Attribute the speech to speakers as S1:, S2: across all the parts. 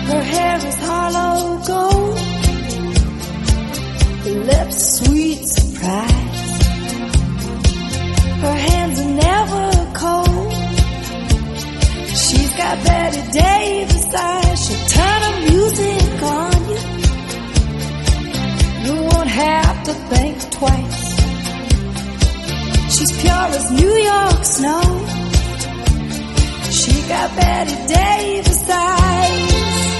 S1: Her hair is hollow gold, her lips sweet surprise. Her hands are never cold. She's got Betty Davis eyes. She'll turn her music on you. You won't have to think twice. She's pure as New York snow. She got Betty Davis eyes.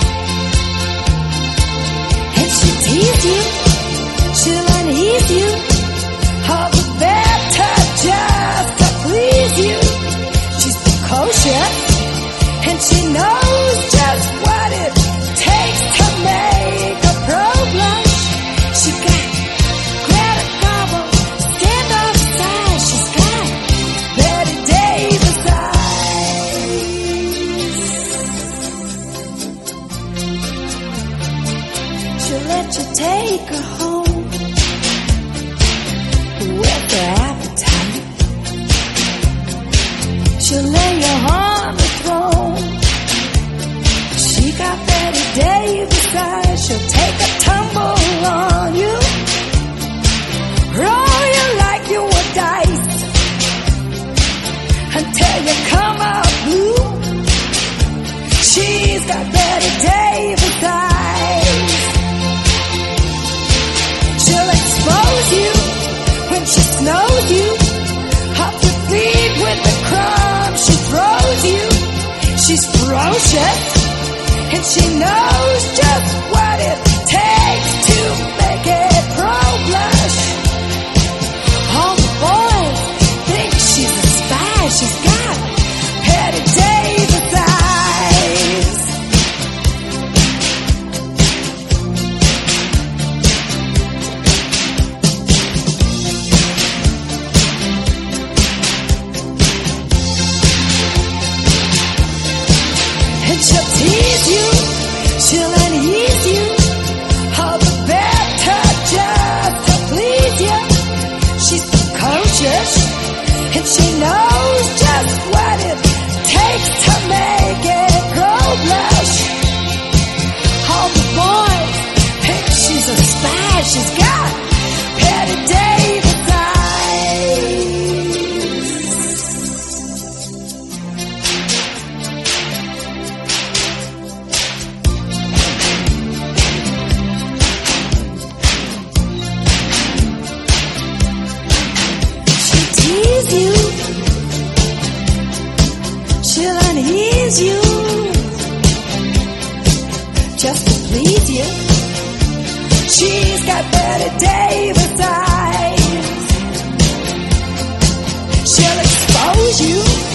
S1: And she'll tease you, she'll unease you, all the better just to please you. She's precocious, and she knows just what it takes to make a pro blush. She got Greta Garbo, stand off side. She's got Betty Davis eyes. She'll let you take her home with her appetite. She'll lay you on the throne. She got Betty Davis eyes. She'll take a tumble on you, roll you like you were dice, until you come out blue. She's got Betty Davis eyes. She'll expose you when she snows you, off your feet with the crumbs she throws you. She's ferocious, and she knows just what it takes to make it pro blush. All the boys think she's a spy. She's got Betty Davis eyes. And she'll tease you, she'll unease you, all the better just to please you. She's precocious, and she knows just what it takes to make it pro blush. All the boys think she's a spy. She's got Betty Davis eyes. You, she'll unease you, just to please you. She's got Betty Davis eyes. She'll expose you